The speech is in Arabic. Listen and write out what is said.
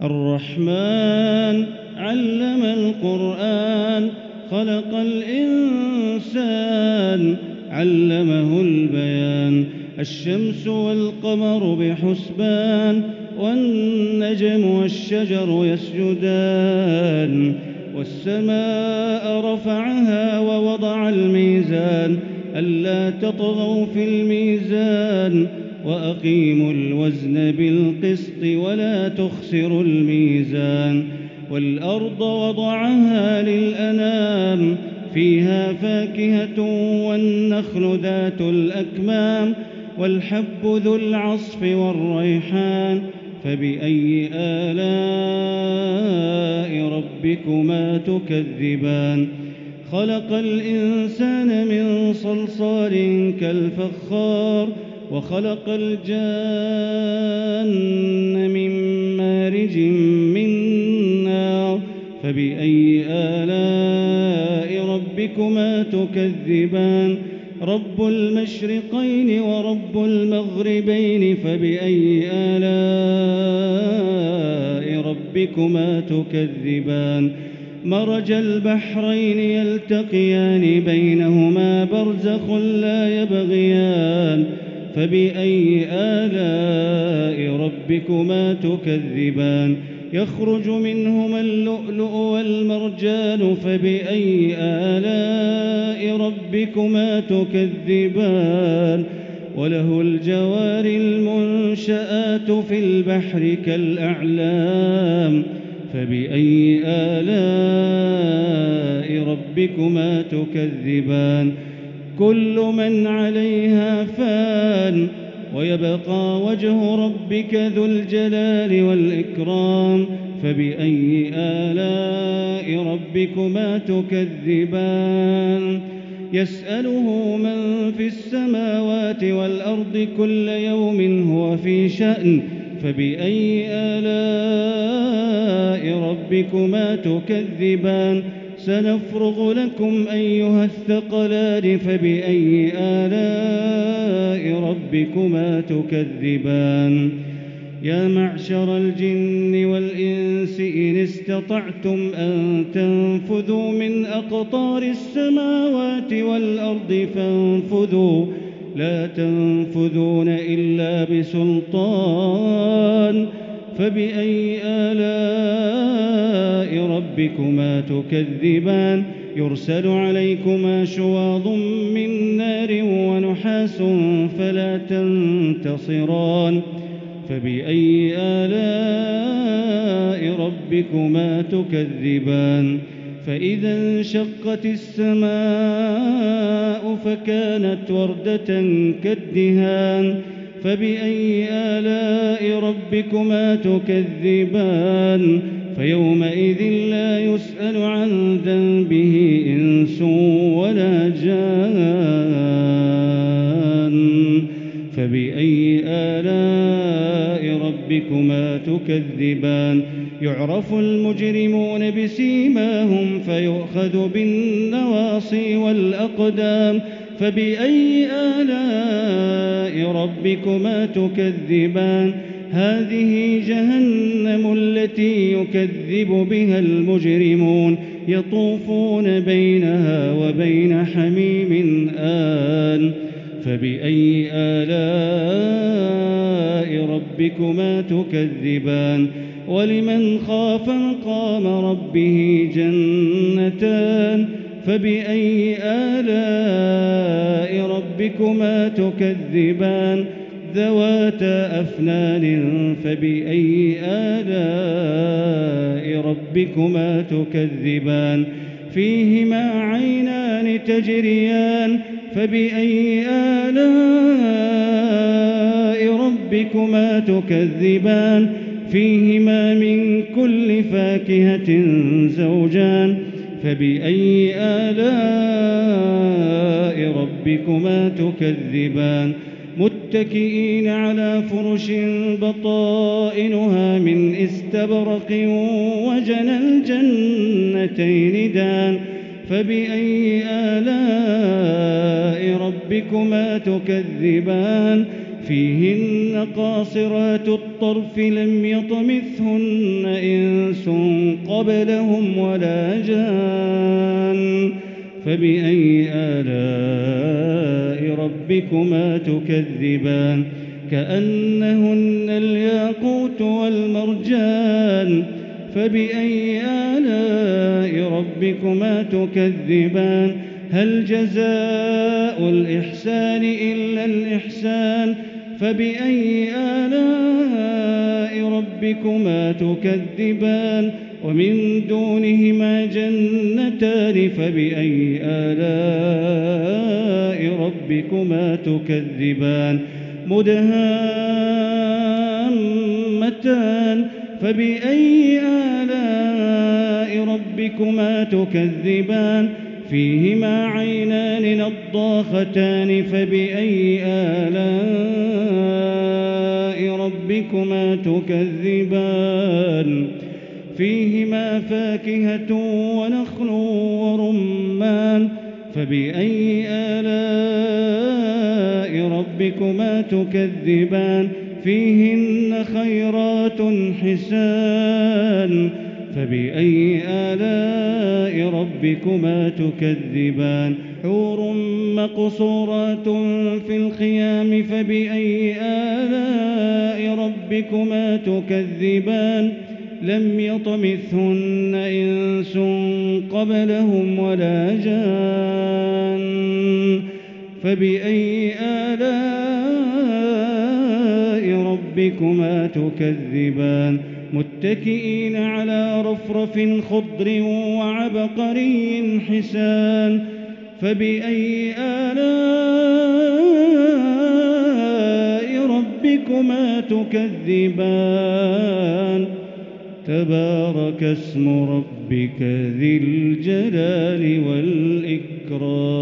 الرحمن علم القرآن خلق الإنسان علمه البيان. الشمس والقمر بحسبان والنجم والشجر يسجدان. والسماء رفعها ووضع الميزان ألا تطغوا في الميزان وأقيموا الوزن بالقسط ولا تخسروا الميزان. والأرض وضعها للأنام فيها فاكهة والنخل ذات الأكمام والحب ذو العصف والريحان. فبأي آلاء ربكما تكذبان؟ خلق الإنسان من صلصال كالفخار وخلق الجان من مارج من نار. فبأي آلاء ربكما تكذبان؟ رب المشرقين ورب المغربين فبأي آلاء ربكما تكذبان؟ مرج البحرين يلتقيان بينهما برزخ لا يبغيان. فبأي آلاء ربكما تكذبان؟ يخرج منهما اللؤلؤ والمرجان فبأي آلاء ربكما تكذبان؟ وله الجوار المنشآت في البحر كالأعلام. فبأي آلاء ربكما تكذبان؟ كل من عليها فان ويبقى وجه ربك ذو الجلال والإكرام. فبأي آلاء ربكما تكذبان؟ يسأله من في السماوات والأرض كل يوم هو في شأن. فبأي آلاء ربكما تكذبان؟ سنفرغ لكم أيها الثقلان. فبأي آلاء ربكما تكذبان؟ يا معشر الجن والإنس إن استطعتم أن تنفذوا من أقطار السماوات والأرض فانفذوا لا تنفذون إلا بسلطان. فبأي آلاء ربكما تكذبان؟ يرسل عليكما شواظ من نار ونحاس فلا تنتصران. فبأي آلاء ربكما تكذبان؟ فإذا انشقت السماء فكانت وردة كالدهان. فبأي آلاء ربكما تكذبان؟ فيومئذ لا يسأل عن ذنبه إنس ولا جان. فبأي آلاء ربكما تكذبان؟ يعرف المجرمون بسيماهم فيؤخذ بالنواصي والأقدام. فبأي آلاء ربكما تكذبان؟ هذه جهنم التي يكذب بها المجرمون يطوفون بينها وبين حميم آن. فبأي آلاء ربكما تكذبان؟ ولمن خاف مقام ربه جنتان. فبأي آلاء ربكما تكذبان؟ ذواتا أفنان. فبأي آلاء ربكما تكذبان؟ فيهما عينان تجريان. فبأي آلاء ربكما تكذبان؟ فيهما من كل فاكهة زوجان. فبأي آلاء ربكما تكذبان؟ متكئين على فرش بطائنها من استبرق وجنى الجنتين دان. فبأي آلاء ربكما تكذبان؟ فيهن قاصرات الطرف لم يطمثهن إنس قبلهم ولا جان فبأي آلاء ربكما تكذبان كأنهن الياقوت والمرجان فبأي آلاء ربكما تكذبان هل جزاء الإحسان إلا الإحسان فبأي آلاء ربكما تكذبان ومن دونهما جنتان فبأي آلاء ربكما تكذبان مدهامتان فبأي آلاء ربكما تكذبان فيهما عينان نضاختان فبأي آلاء ربكما تكذبان فيهما فاكهة ونخل ورمان فبأي آلاء ربكما تكذبان فيهن خيرات حسان فبأي آلاء ربكما تكذبان حور مقصورات في الخيام فبأي آلاء ربكما تكذبان لم يطمثهن إنس قبلهم ولا جان فبأي آلاء ربكما تكذبان متكئين على رفرف خضر وعبقري حسان فبأي آلاء ربكما تكذبان تبارك اسم ربك ذي الجلال والإكرام